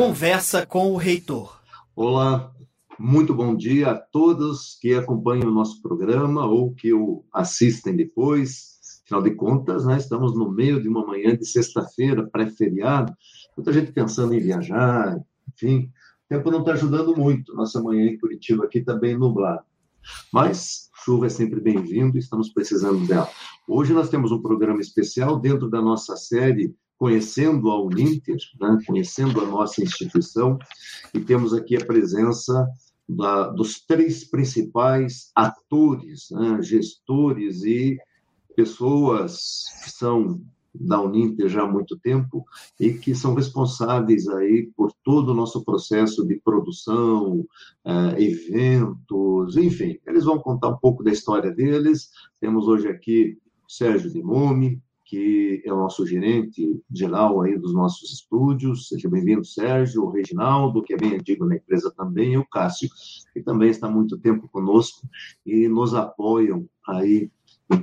Conversa com o Reitor. Olá, muito bom dia a todos que acompanham o nosso programa ou que o assistem depois. Afinal de contas, né, estamos no meio de uma manhã de sexta-feira, pré-feriado, muita gente pensando em viajar, enfim, o tempo não está ajudando muito. Nossa manhã em Curitiba aqui está bem nublada. Mas chuva é sempre bem-vindo e estamos precisando dela. Hoje nós temos um programa especial dentro da nossa série Conhecendo a Uninter, né? Conhecendo a nossa instituição, e temos aqui a presença dos três principais atores, né? Gestores e pessoas que são da Uninter já há muito tempo e que são responsáveis aí por todo o nosso processo de produção, eventos, enfim, eles vão contar um pouco da história deles. Temos hoje aqui o Sérgio Dimome, que é o nosso gerente geral aí dos nossos estúdios. Seja bem-vindo, Sérgio. O Reginaldo, que é bem antigo na empresa também, e o Cássio, que também está há muito tempo conosco e nos apoiam aí em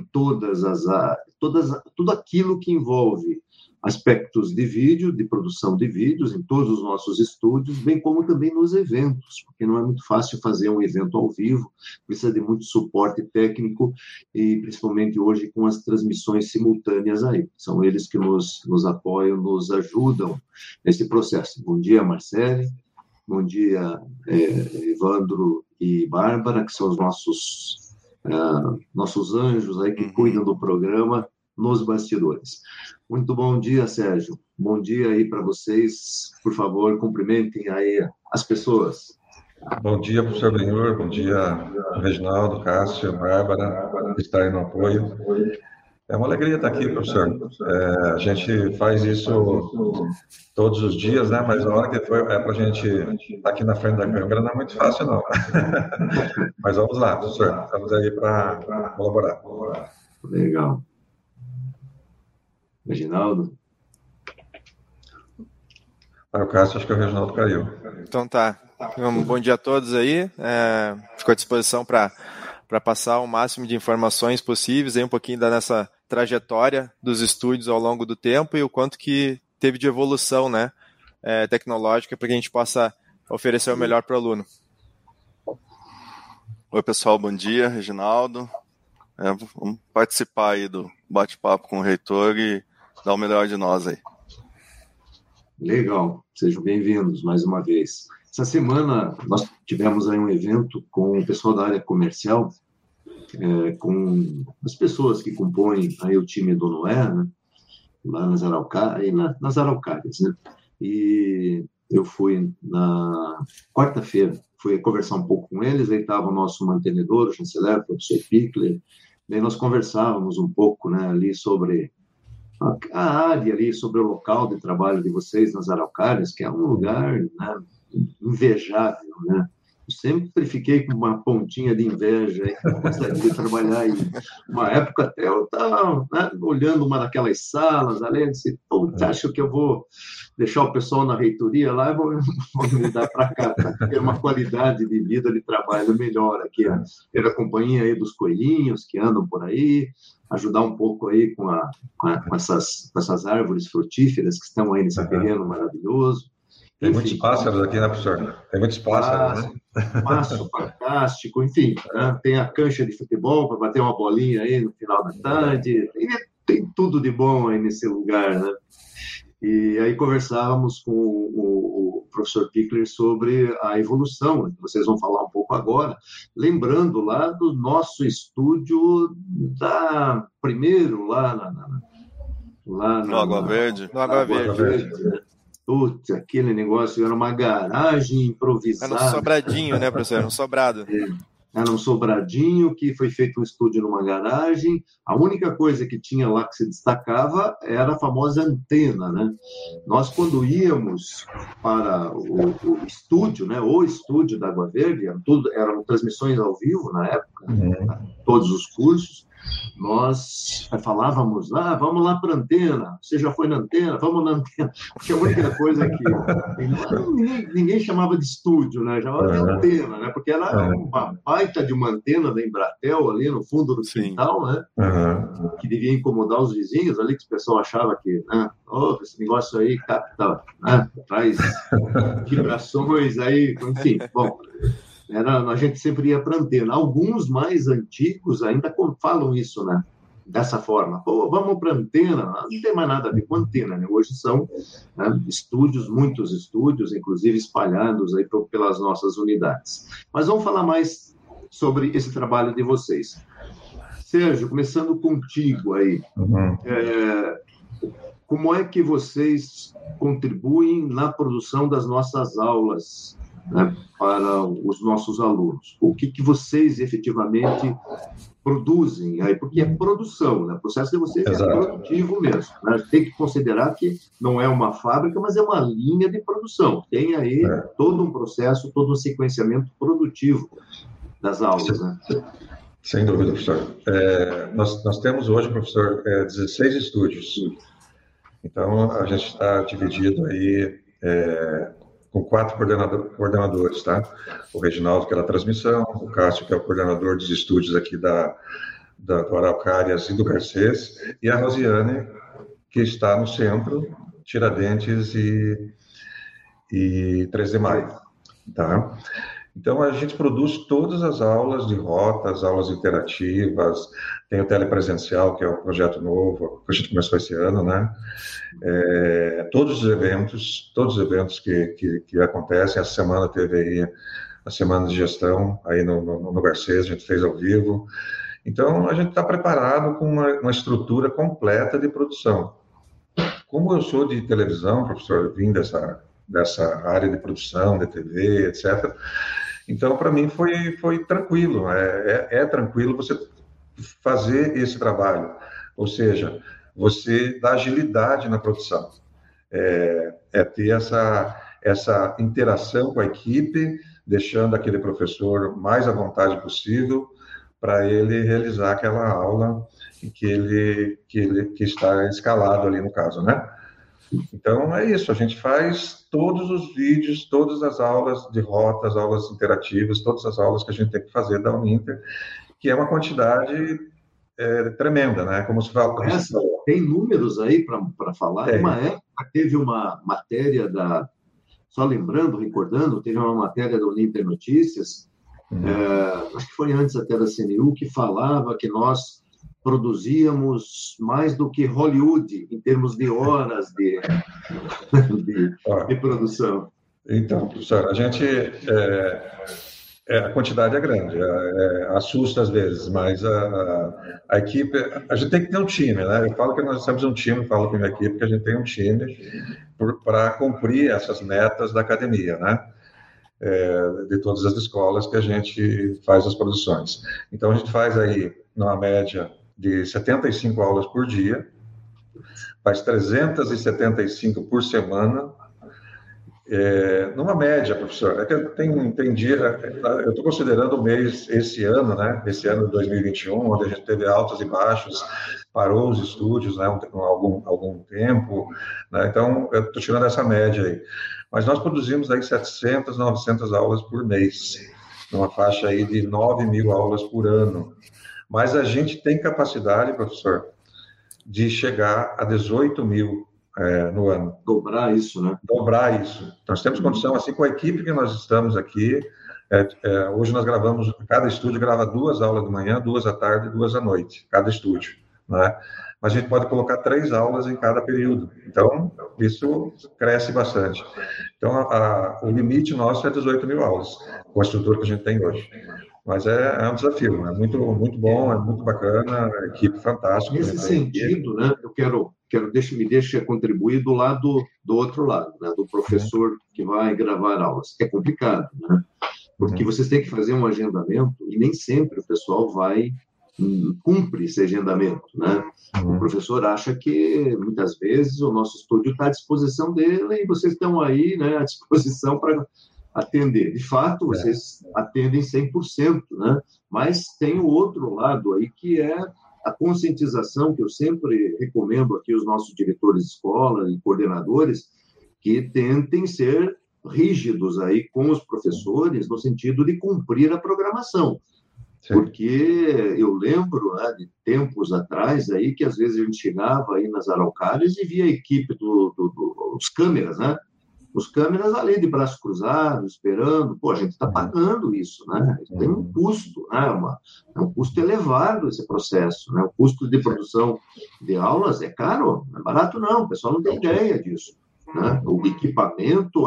tudo aquilo que envolve aspectos de vídeo, de produção de vídeos em todos os nossos estúdios, bem como também nos eventos, porque não é muito fácil fazer um evento ao vivo, precisa de muito suporte técnico e principalmente hoje com as transmissões simultâneas aí. São eles que nos apoiam, nos ajudam nesse processo. Bom dia, Marcele. Bom dia, Evandro e Bárbara, que são os nossos anjos aí que cuidam do programa nos bastidores. Muito bom dia, Sérgio. Bom dia aí para vocês. Por favor, cumprimentem aí as pessoas. Bom dia, professor Benhur. Bom dia, Reginaldo, Cássio, Bárbara, que está aí no apoio. É uma alegria estar aqui, professor. A gente faz isso todos os dias, né? Mas a hora que for para a gente estar aqui na frente da câmera não é muito fácil, não. Mas vamos lá, professor. Estamos aí para colaborar. Legal. Reginaldo? Para o Cássio, acho que o Reginaldo caiu. Então tá. Bom dia a todos aí. Fico à disposição para passar o máximo de informações possíveis, aí um pouquinho da nossa trajetória dos estúdios ao longo do tempo e o quanto que teve de evolução, né, tecnológica, para que a gente possa oferecer o melhor para o aluno. Oi, pessoal, bom dia, Reginaldo. Vamos participar aí do bate-papo com o reitor e dar o melhor de nós aí. Legal, sejam bem-vindos mais uma vez. Essa semana nós tivemos aí um evento com o pessoal da área comercial, com as pessoas que compõem aí o time do Noé, né, lá nas Araucárias, né? E eu fui na quarta-feira, fui conversar um pouco com eles, aí estava o nosso mantenedor, o chanceler, o professor Pickler, daí nós conversávamos um pouco, né, ali sobre a área ali, sobre o local de trabalho de vocês nas Araucárias, que é um lugar, né, invejável, né? Eu sempre fiquei com uma pontinha de inveja, gostaria de trabalhar em uma época até eu estava, né, olhando uma daquelas salas, além de dizer, acho que eu vou deixar o pessoal na reitoria lá e vou me mudar para cá, para ter uma qualidade de vida, de trabalho melhor aqui, ter a companhia aí dos coelhinhos que andam por aí, ajudar um pouco aí com essas árvores frutíferas que estão aí nesse terreno maravilhoso. Tem muitos pássaros aqui, né, professor? Tem muitos pássaros, né? Passo fantástico, enfim, né? Tem a cancha de futebol para bater uma bolinha aí no final da tarde, tem tudo de bom aí nesse lugar, né? E aí conversávamos com o professor Pickler sobre a evolução, que vocês vão falar um pouco agora, lembrando lá do nosso estúdio primeiro lá no Água Verde. No Água Verde. Né? Putz, aquele negócio era uma garagem improvisada. Era um sobradinho, né, professor? Um sobrado. Era um sobradinho que foi feito um estúdio numa garagem. A única coisa que tinha lá que se destacava era a famosa antena, né? Nós, quando íamos para o estúdio, né, o estúdio da Água Verde, eram transmissões ao vivo na época, todos os cursos. nós falávamos, vamos lá para a antena, você já foi na antena, vamos na antena, porque a única coisa que ninguém chamava de estúdio, né? Chamava de antena, né? Porque era uma baita de uma antena da Embratel ali no fundo do quintal, né? Que devia incomodar os vizinhos ali, que o pessoal achava que, né? Esse negócio aí capta, né? Traz vibrações aí, enfim, bom... a gente sempre ia para a antena. Alguns mais antigos ainda falam isso, né? Dessa forma. Vamos para a antena. Não tem mais nada a ver com antena, né? Hoje são, né, estúdios, muitos estúdios, inclusive espalhados aí pelas nossas unidades. Mas vamos falar mais sobre esse trabalho de vocês. Sérgio, começando contigo aí. Como é que vocês contribuem na produção das nossas aulas, né, para os nossos alunos? O que vocês efetivamente produzem aí? Porque é produção, né? O processo de vocês é produtivo mesmo, né? Tem que considerar que não é uma fábrica, mas é uma linha de produção. Tem aí todo um processo, todo um sequenciamento produtivo das aulas, né? Sem dúvida, professor. Nós temos hoje, professor, 16 estúdios. Então, a gente está dividido aí com 4 coordenadores, tá? O Reginaldo, que é da transmissão, o Cássio, que é o coordenador dos estúdios aqui do Araucárias e do Garcês, e a Rosiane, que está no centro, Tiradentes e 3 de Maio, tá? Então, a gente produz todas as aulas de rotas, aulas interativas, tem o telepresencial, que é um projeto novo, que a gente começou esse ano, né? Todos os eventos que acontecem. Essa semana teve aí a semana de gestão, aí no Garcês, a gente fez ao vivo. Então, a gente está preparado com uma estrutura completa de produção. Como eu sou de televisão, professor, vim dessa área de produção, de TV, etc., então, para mim, foi tranquilo. É tranquilo você fazer esse trabalho. Ou seja, você dá agilidade na produção. Ter essa interação com a equipe, deixando aquele professor mais à vontade possível para ele realizar aquela aula que está escalado ali no caso, né? Então, é isso, a gente faz todos os vídeos, todas as aulas de rotas, aulas interativas, todas as aulas que a gente tem que fazer da Uninter, que é uma quantidade tremenda, né? Como se fala. Tem números aí para falar? Uma época teve uma matéria só lembrando, recordando, teve uma matéria da Uninter Notícias, acho que foi antes até da CNU, que falava que nós produzíamos mais do que Hollywood em termos de horas de produção. Então, professor, a gente a quantidade é grande, assusta às vezes, mas a equipe, a gente tem que ter um time, né? Eu falo que nós temos um time, falo com a minha equipe que a gente tem um time para cumprir essas metas da academia, né? De todas as escolas que a gente faz as produções. Então, a gente faz aí, numa média de 75 aulas por dia, faz 375 por semana, numa média, professor. Tem dia, eu estou considerando o mês esse ano, né? Esse ano de 2021, onde a gente teve altos e baixos, parou os estúdios, né? Algum tempo, né? Então, eu estou tirando essa média aí. Mas nós produzimos aí 700, 900 aulas por mês, numa faixa aí de 9.000 aulas por ano. Mas a gente tem capacidade, professor, de chegar a 18.000 no ano. Dobrar isso, né? Dobrar isso. Nós temos condição, assim, com a equipe que nós estamos aqui. Hoje nós gravamos, cada estúdio grava 2 aulas de manhã, 2 à tarde e 2 à noite, cada estúdio, né? Mas a gente pode colocar 3 aulas em cada período. Então, isso cresce bastante. Então, o limite nosso é 18.000 aulas, com a estrutura que a gente tem hoje. Mas é um desafio, é muito, muito bom, é muito bacana, a equipe fantástica. Nesse sentido, né, eu me deixa contribuir do outro lado, né, do professor que vai gravar aulas. É complicado, né? Porque vocês têm que fazer um agendamento e nem sempre o pessoal cumpre esse agendamento, né? O professor acha que, muitas vezes, o nosso estúdio está à disposição dele e vocês estão aí, né, à disposição para atender. De fato, vocês atendem 100%, né? Mas tem o outro lado aí, que é a conscientização que eu sempre recomendo aqui aos nossos diretores de escola e coordenadores, que tentem ser rígidos aí com os professores no sentido de cumprir a programação. Sim. Porque eu lembro, né, de tempos atrás aí que às vezes a gente chegava aí nas araucárias e via a equipe dos câmeras, né? Os câmeras ali de braço cruzado, esperando. Pô, a gente está pagando isso, né? Tem um custo, né? É um custo elevado esse processo, né? O custo de produção de aulas é caro, não é barato não, o pessoal não tem ideia disso, né? O equipamento,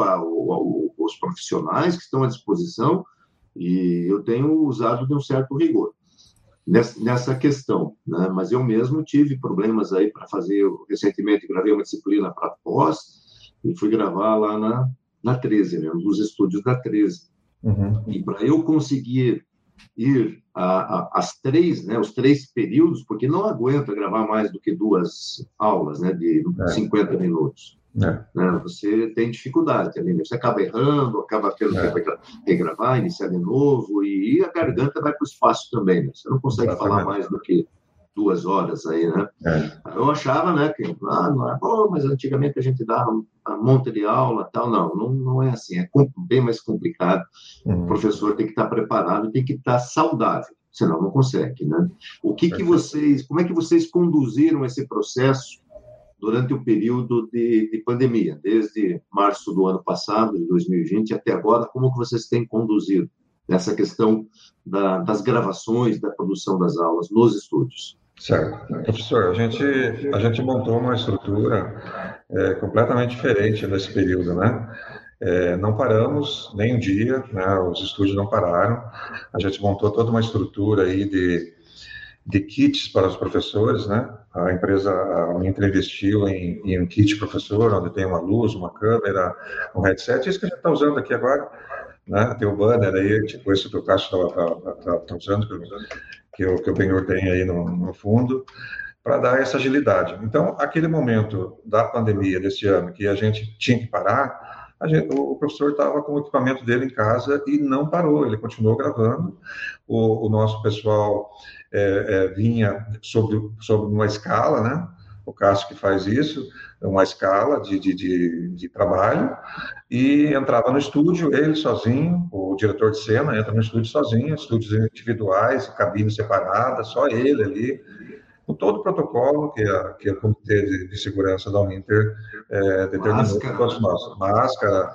os profissionais que estão à disposição, e eu tenho usado de um certo rigor nessa questão, né? Mas eu mesmo tive problemas aí para fazer, recentemente gravei uma disciplina para pós, e fui gravar lá na 13, né, nos estúdios da 13. Uhum. E para eu conseguir ir às 3, né, os 3 períodos, porque não aguenta gravar mais do que 2 aulas, né, de 50 minutos. Né, você tem dificuldade ali, né? Você acaba errando, acaba tendo que regravar, iniciar de novo, e a garganta vai para o espaço também, né? Você não consegue falar mais do que 2 horas aí, né? Eu achava, né, que mas antigamente a gente dava um monte de aula, tal. Não é assim, é bem mais complicado. O professor tem que estar preparado, tem que estar saudável, senão não consegue, né? Como é que vocês conduziram esse processo durante o período de pandemia, desde março do ano passado, de 2020, até agora? Como que vocês têm conduzido essa questão das gravações, da produção das aulas nos estúdios? Certo. Professor, a gente montou uma estrutura completamente diferente nesse período, né? Não paramos nem um dia, né? Os estúdios não pararam. A gente montou toda uma estrutura aí de kits para os professores, né? A Uninter investiu em um kit professor, onde tem uma luz, uma câmera, um headset, isso que a gente está usando aqui agora, né? Tem o banner aí, tipo esse que o Cássio está usando, que o Benhur tem aí no fundo, para dar essa agilidade. Então, aquele momento da pandemia desse ano, que a gente tinha que parar, o professor estava com o equipamento dele em casa e não parou, ele continuou gravando. O nosso pessoal vinha sobre uma escala, né? O Cássio que faz isso, uma escala de trabalho, e entrava no estúdio, ele sozinho, o diretor de cena entra no estúdio sozinho, estúdios individuais, cabines separadas, só ele ali, com todo o protocolo que o Comitê de Segurança da Uninter determinou para todos nós. Máscara,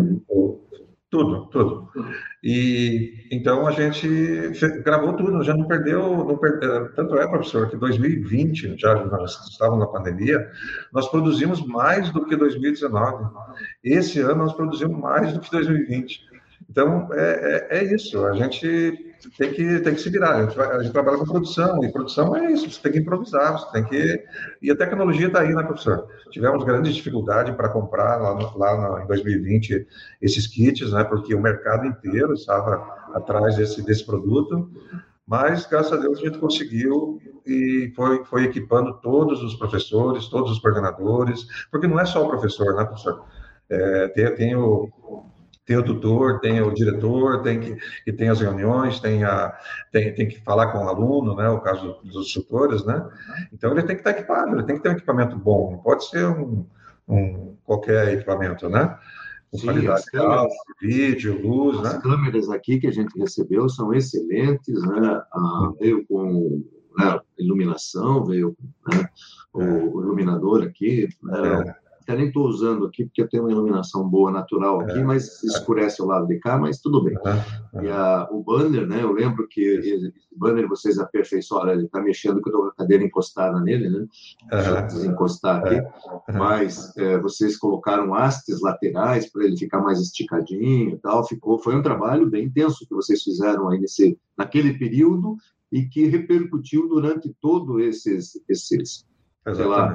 tudo. E então a gente gravou tudo, já não perdeu, tanto é, professor, que 2020, já nós estávamos na pandemia, nós produzimos mais do que 2019. Esse ano nós produzimos mais do que 2020. Então é isso, a gente tem que se virar, a gente trabalha com produção, e produção é isso, você tem que improvisar, e a tecnologia está aí, né, professor? Tivemos grande dificuldade para comprar lá em 2020 esses kits, né, porque o mercado inteiro estava atrás desse produto, mas graças a Deus a gente conseguiu e foi equipando todos os professores, todos os coordenadores, porque não é só o professor, né, professor? Tem o tutor, tem o diretor, que tem as reuniões, tem que falar com o aluno, né? O caso dos tutores, né? Então ele tem que estar equipado, ele tem que ter um equipamento bom, não pode ser qualquer equipamento, né? Com qualidade de áudio, vídeo, luz, né? As câmeras aqui que a gente recebeu são excelentes, né? Veio com iluminação, veio, né? O iluminador aqui, né? Até nem estou usando aqui, porque eu tenho uma iluminação boa, natural aqui, mas escurece o lado de cá, mas tudo bem. E o banner, né? Eu lembro que esse banner vocês aperfeiçoaram, ele está mexendo, que eu estou com a cadeira encostada nele, né? Deixa eu desencostar aqui. Mas vocês colocaram hastes laterais para ele ficar mais esticadinho e tal. Foi um trabalho bem intenso que vocês fizeram aí naquele período e que repercutiu durante todo esses sei lá,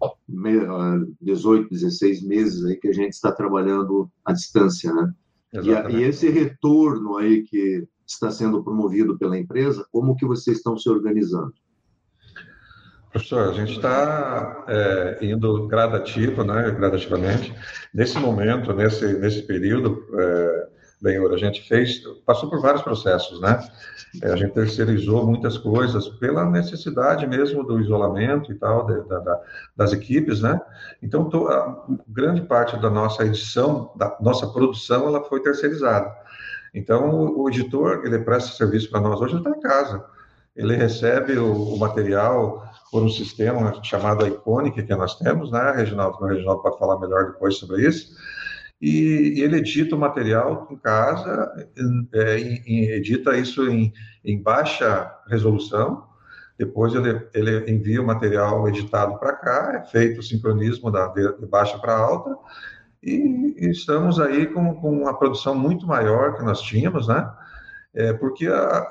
18, 16 meses aí que a gente está trabalhando à distância, né? E esse retorno aí que está sendo promovido pela empresa, como que vocês estão se organizando? Professor, a gente está indo gradativamente. Nesse momento, nesse período, Benhur, a gente passou por vários processos, né? A gente terceirizou muitas coisas pela necessidade mesmo do isolamento e tal, das equipes, né? Então, grande parte da nossa edição, da nossa produção, ela foi terceirizada. Então, o editor, ele presta serviço para nós hoje, ele está em casa. Ele recebe o material por um sistema chamado Iconic, que nós temos, né, Reginaldo? O Reginaldo pode falar melhor depois sobre isso. E ele edita o material em casa, edita isso em baixa resolução, depois ele envia o material editado para cá, é feito o sincronismo de baixa para alta, e estamos aí com uma produção muito maior que nós tínhamos, né? Porque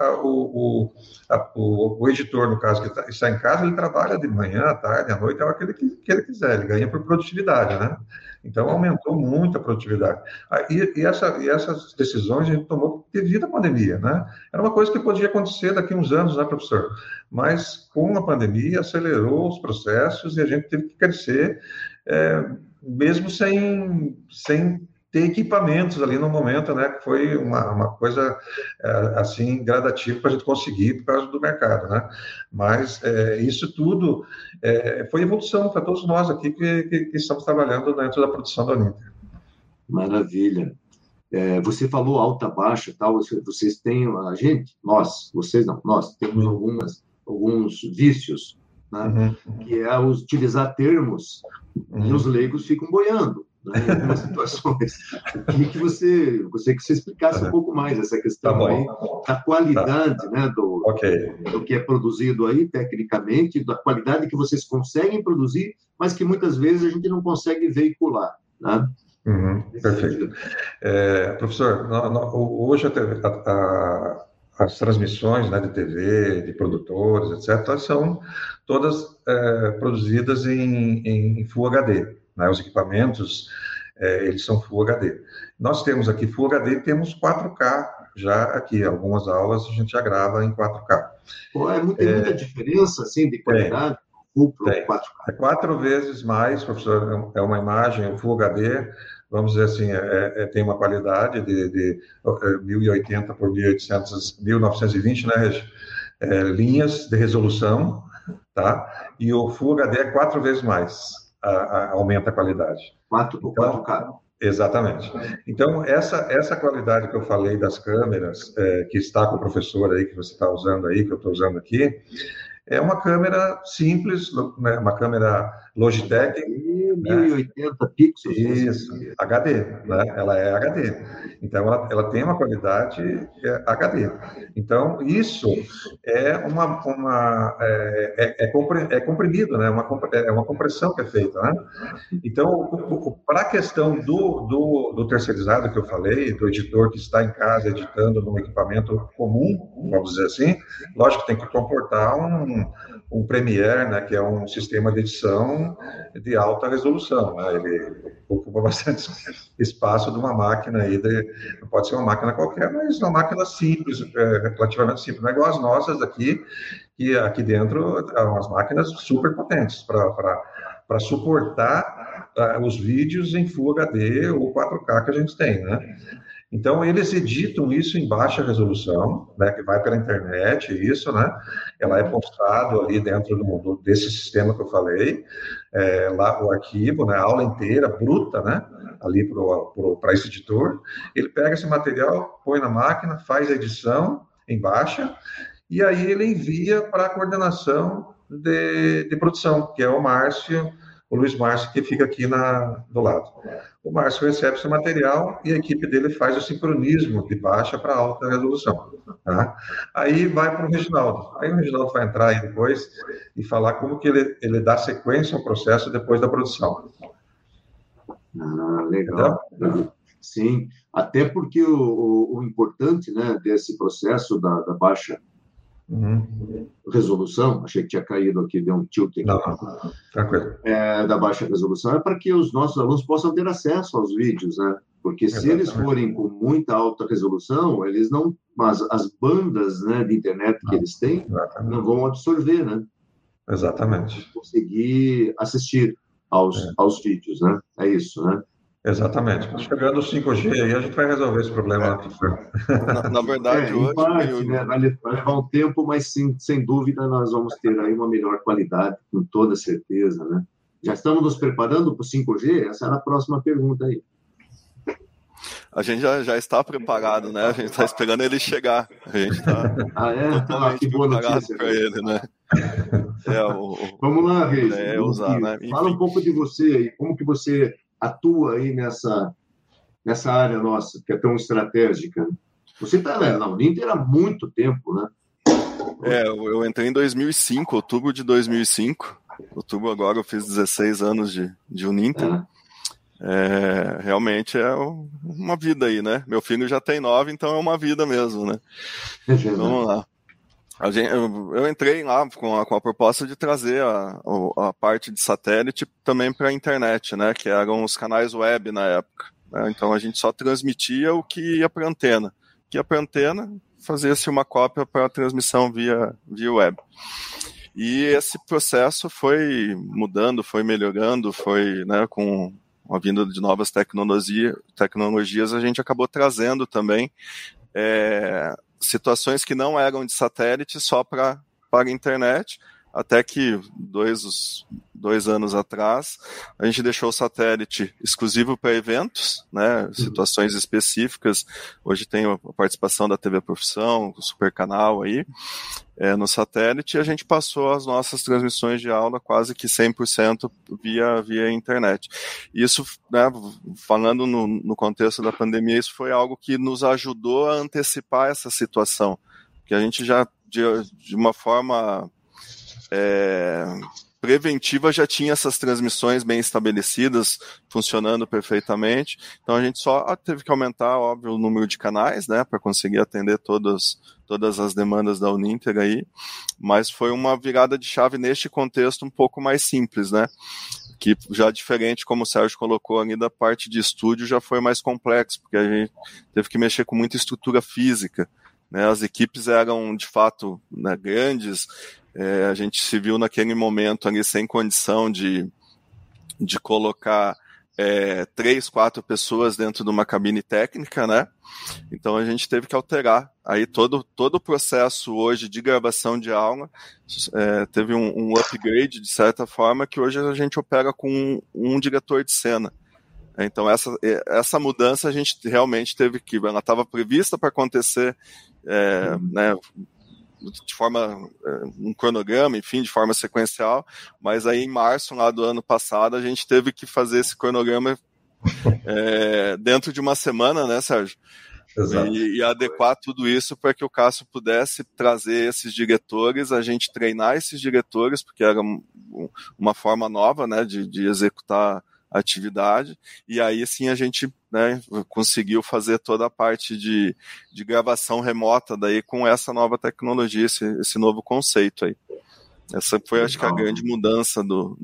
o editor, no caso, que está em casa, ele trabalha de manhã, à tarde, à noite, é a hora que ele quiser, ele ganha por produtividade, né? Então, aumentou muito a produtividade. E essas decisões a gente tomou devido à pandemia, né? Era uma coisa que podia acontecer daqui a uns anos, né, professor? Mas, com a pandemia, acelerou os processos e a gente teve que crescer, mesmo sem ter equipamentos ali no momento, né? Que foi uma coisa, assim, gradativa para a gente conseguir por causa do mercado, né? Mas isso tudo foi evolução para todos nós aqui que estamos trabalhando dentro da produção da Uninter. Maravilha. Você falou alta, baixa, tal, vocês têm, nós temos alguns vícios, né? Que é utilizar termos e os leigos ficam boiando, né, em algumas situações. Eu queria que você explicasse um pouco mais essa questão aí, da qualidade, né, do que é produzido aí, tecnicamente, da qualidade que vocês conseguem produzir, mas que muitas vezes a gente não consegue veicular, né? Perfeito. Professor, hoje as transmissões, né, de TV, de produtores, etc., são todas produzidas em Full HD, né? Os equipamentos, eles são Full HD. Nós temos aqui Full HD e temos 4K já aqui. Algumas aulas a gente já grava em 4K. Tem muita diferença, assim, de qualidade? Full para 4K. É 4 vezes mais, professor. É uma imagem Full HD, vamos dizer assim, tem uma qualidade de 1080 por 1920, né, Regi? Linhas de resolução, tá? E o Full HD é 4 vezes mais, aumenta a qualidade. 4K. Exatamente. Então, essa qualidade que eu falei das câmeras, que está com o professor aí, que você está usando aí, que eu estou usando aqui, é uma câmera simples, né? Uma câmera Logitech. 1080 pixels. Isso, HD, né? Ela é HD. Então, ela tem uma qualidade HD. Então, isso é comprimido, né? É uma compressão que é feita, né? Então, para a questão do terceirizado que eu falei, do editor que está em casa editando num equipamento comum, vamos dizer assim, lógico que tem que comportar um Premiere, né, que é um sistema de edição de alta resolução, né? Ele ocupa bastante espaço de uma máquina aí, não pode ser uma máquina qualquer, mas uma máquina simples, relativamente simples. Não é igual as nossas aqui, que aqui dentro são umas máquinas super potentes para suportar os vídeos em Full HD ou 4K que a gente tem, né? Então, eles editam isso em baixa resolução, né, que vai pela internet, isso, né? Ela é postado ali dentro desse sistema que eu falei, lá o arquivo, né, a aula inteira, bruta, né, ali para esse editor. Ele pega esse material, põe na máquina, faz a edição em baixa, e aí ele envia para a coordenação de produção, que é o Luiz Márcio, que fica aqui do lado. O Márcio recebe esse material e a equipe dele faz o sincronismo de baixa para alta resolução. Tá? Aí vai para o Reginaldo. Aí o Reginaldo vai entrar aí depois e falar como que ele dá sequência ao processo depois da produção. Legal. Entendeu? Sim, até porque o importante, né, desse processo da baixa resolução, achei que tinha caído aqui, deu um tilt aqui. Não, tranquilo. Da baixa resolução é para que os nossos alunos possam ter acesso aos vídeos, né? Porque se eles forem com muita alta resolução, eles não, mas as bandas, né, de internet que eles têm não vão absorver, né? Exatamente. Conseguir assistir aos vídeos, né? É isso, né? Exatamente. Chegando o 5G aí, a gente vai resolver esse problema. Na verdade, Em hoje... parte, né, vai levar um tempo, mas sim, sem dúvida nós vamos ter aí uma melhor qualidade, com toda certeza, né? Já estamos nos preparando para o 5G? Essa era a próxima pergunta aí. A gente já está preparado, né? A gente está esperando ele chegar. A gente está totalmente que boa preparado notícia, para ele, né? Vamos lá, Reis. Né? Fala um pouco de você aí, como que você atua aí nessa área nossa, que é tão estratégica. Você está na Uninter há muito tempo, né? Eu entrei em 2005, outubro de 2005. Outubro agora eu fiz 16 anos de Uninter. Realmente é uma vida aí, né? Meu filho já tem 9, então é uma vida mesmo, né? Vamos lá. Eu entrei lá com a proposta de trazer a parte de satélite também para a internet, né? Que eram os canais web na época. Né? Então a gente só transmitia o que ia para a antena. O que ia para a antena, fazia-se uma cópia para a transmissão via web. E esse processo foi mudando, foi melhorando, foi, né, com a vinda de novas tecnologias, a gente acabou trazendo também situações que não eram de satélite só para a internet, até que dois anos atrás a gente deixou o satélite exclusivo para eventos, né, situações específicas. Hoje tem a participação da TV Profissão, o Super Canal aí, no satélite, e a gente passou as nossas transmissões de aula quase que 100% via internet. Isso, né, falando no contexto da pandemia, isso foi algo que nos ajudou a antecipar essa situação, que a gente já, de uma forma preventiva, já tinha essas transmissões bem estabelecidas, funcionando perfeitamente. Então a gente só teve que aumentar, óbvio, o número de canais, né, para conseguir atender todas as demandas da Uninter aí, mas foi uma virada de chave neste contexto um pouco mais simples, né, que já diferente, como o Sérgio colocou ali, da parte de estúdio já foi mais complexo, porque a gente teve que mexer com muita estrutura física, né, as equipes eram de fato, né, grandes. A gente se viu naquele momento ali sem condição de colocar 3, 4 pessoas dentro de uma cabine técnica, né? Então a gente teve que alterar. Aí todo o processo hoje de gravação de aula teve um upgrade, de certa forma, que hoje a gente opera com um diretor de cena. Então essa mudança a gente realmente teve que... Ela estava prevista para acontecer, né, de forma, um cronograma, enfim, de forma sequencial, mas aí em março lá do ano passado a gente teve que fazer esse cronograma dentro de uma semana, né, Sérgio? Exato. E adequar tudo isso para que o Cássio pudesse trazer esses diretores, a gente treinar esses diretores, porque era uma forma nova, né, de executar a atividade, e aí sim a gente, né, conseguiu fazer toda a parte de gravação remota daí com essa nova tecnologia, esse novo conceito aí. Essa foi, acho que, a grande mudança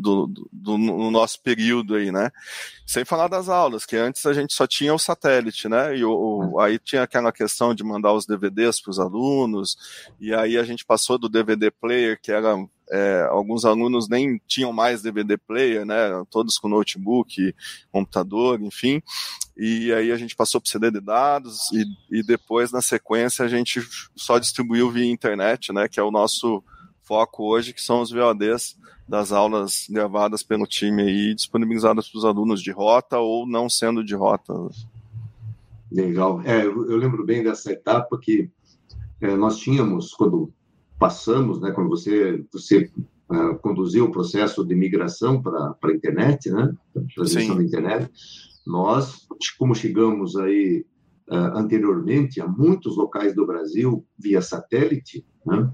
no nosso período aí, né? Sem falar das aulas, que antes a gente só tinha o satélite, né? E aí tinha aquela questão de mandar os DVDs para os alunos, e aí a gente passou do DVD player, que era... alguns alunos nem tinham mais DVD player, né? Todos com notebook, computador, enfim. E aí a gente passou para o CD de dados, e depois, na sequência, a gente só distribuiu via internet, né? Que é o nosso foco hoje, que são os VODs das aulas gravadas pelo time aí, disponibilizadas para os alunos de rota ou não sendo de rota. Legal. Eu lembro bem dessa etapa que nós tínhamos, quando passamos, né, quando você conduziu o processo de migração para a internet, né, transmissão da internet, nós, como chegamos aí anteriormente a muitos locais do Brasil via satélite, né,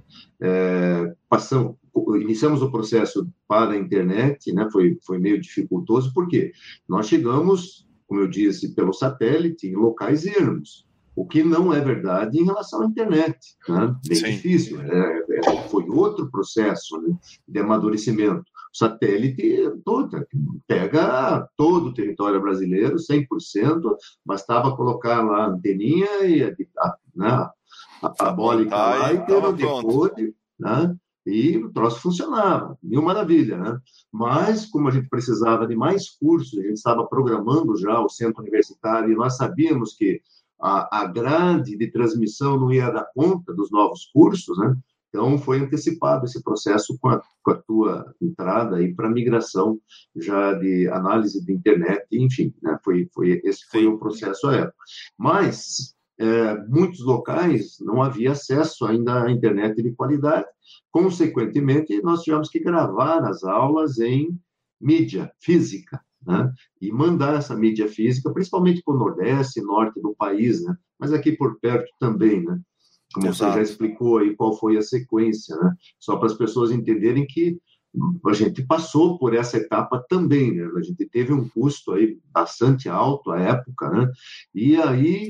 iniciamos o processo para a internet, né, foi meio dificultoso, porque nós chegamos, como eu disse, pelo satélite em locais ermos, o que não é verdade em relação à internet, né? Bem Sim. difícil, foi outro processo, né, de amadurecimento. O satélite pega todo o território brasileiro, 100%, bastava colocar lá a anteninha e a bola lá e ter o decode, né? E o troço funcionava, mil maravilha, né? Mas, como a gente precisava de mais cursos, a gente estava programando já o centro universitário e nós sabíamos que a grade de transmissão não ia dar conta dos novos cursos, né? Então, foi antecipado esse processo com a tua entrada aí para a migração já de análise de internet, enfim, né? Esse foi o processo à época. Mas, muitos locais não havia acesso ainda à internet de qualidade. Consequentemente, nós tivemos que gravar as aulas em mídia física, né? E mandar essa mídia física, principalmente para o Nordeste e Norte do país, né? Mas aqui por perto também, né? Como Exato. Você já explicou aí qual foi a sequência, né? Só para as pessoas entenderem que a gente passou por essa etapa também, né? A gente teve um custo aí bastante alto à época, né? E aí,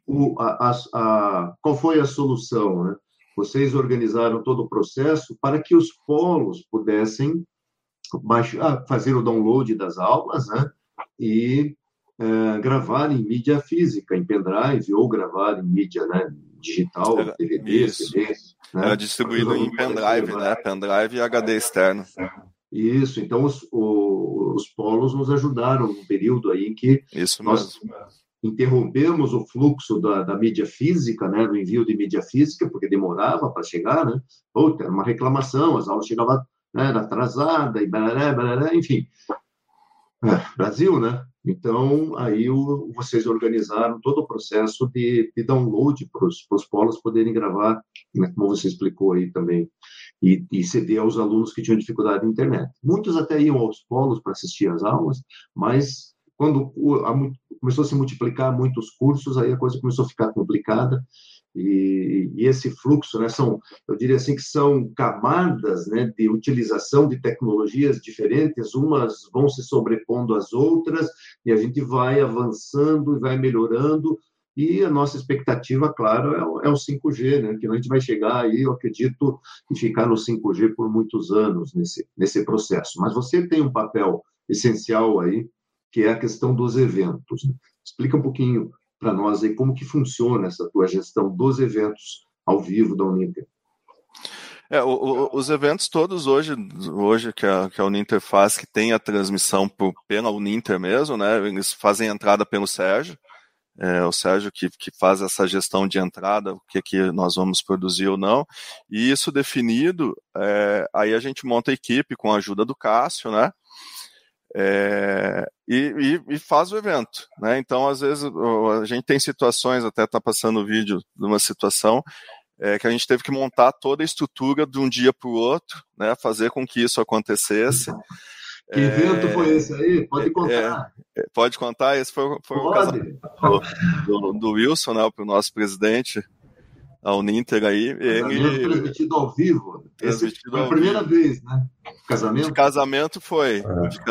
qual foi a solução, né? Vocês organizaram todo o processo para que os polos pudessem fazer o download das aulas, né? E gravar em mídia física, em pendrive, ou gravar em mídia, né, digital, DVD, CD. Né? Era distribuído em pendrive, né? Pendrive e HD externo. Isso, então os polos nos ajudaram no período aí em que nós interrompemos o fluxo da mídia física, né, do envio de mídia física, porque demorava para chegar, né? Era uma reclamação, as aulas chegavam, né, atrasada, e barará, enfim. Brasil, né? Então, aí vocês organizaram todo o processo de download para os polos poderem gravar, né, como você explicou aí também, e ceder aos alunos que tinham dificuldade na internet. Muitos até iam aos polos para assistir às aulas, mas quando começou a se multiplicar muitos cursos, aí a coisa começou a ficar complicada, e esse fluxo, né, eu diria assim que são camadas, né, de utilização de tecnologias diferentes, umas vão se sobrepondo às outras, e a gente vai avançando e vai melhorando, e a nossa expectativa, claro, é o 5G, né, que a gente vai chegar aí, eu acredito, e ficar no 5G por muitos anos nesse processo. Mas você tem um papel essencial aí, que é a questão dos eventos. Explica um pouquinho para nós aí como que funciona essa tua gestão dos eventos ao vivo da Uninter. Os eventos todos hoje que a Uninter faz, que tem a transmissão pela Uninter mesmo, né? Eles fazem a entrada pelo Sérgio, o Sérgio que faz essa gestão de entrada, o que nós vamos produzir ou não, e isso definido, aí a gente monta a equipe com a ajuda do Cássio, né? E faz o evento, né? Então, às vezes, a gente tem situações, até tá passando o vídeo de uma situação que a gente teve que montar toda a estrutura de um dia para o outro, né? Fazer com que isso acontecesse. Que evento foi esse aí? Pode contar. Pode contar? Esse foi o casamento do Wilson, né? O nosso presidente, a Uninter aí. Ele transmitido ao vivo. Foi a primeira vez, né? Casamento? De casamento foi.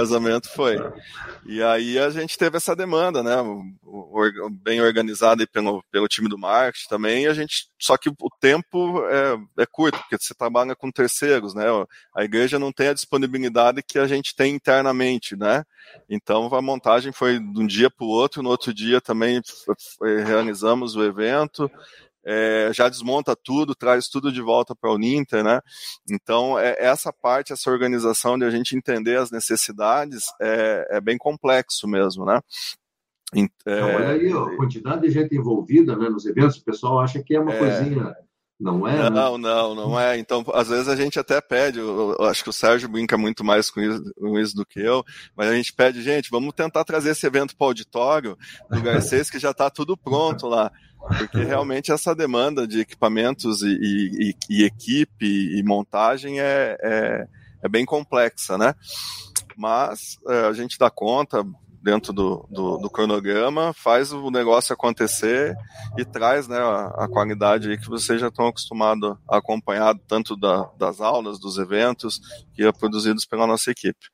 E aí a gente teve essa demanda, né? Bem organizada pelo time do marketing também. Só que o tempo é curto, porque você trabalha com terceiros, né? A igreja não tem a disponibilidade que a gente tem internamente, né? Então a montagem foi de um dia para o outro. No outro dia também realizamos o evento. Já desmonta tudo, traz tudo de volta para a Uninter, né? Então, essa parte, essa organização de a gente entender as necessidades é bem complexo mesmo, né? Olha aí, a quantidade de gente envolvida, né, nos eventos, o pessoal acha que é uma coisinha... Não é? Não é. Então, às vezes a gente até pede, eu acho que o Sérgio brinca muito mais com isso do que eu, mas a gente pede, gente, vamos tentar trazer esse evento para o auditório do Garcês, que já está tudo pronto lá. Porque realmente essa demanda de equipamentos e equipe e montagem é bem complexa, né? Mas a gente dá conta dentro do cronograma, faz o negócio acontecer e traz, né, a qualidade aí que vocês já estão acostumados a acompanhar, tanto das aulas, dos eventos, que é produzidos pela nossa equipe.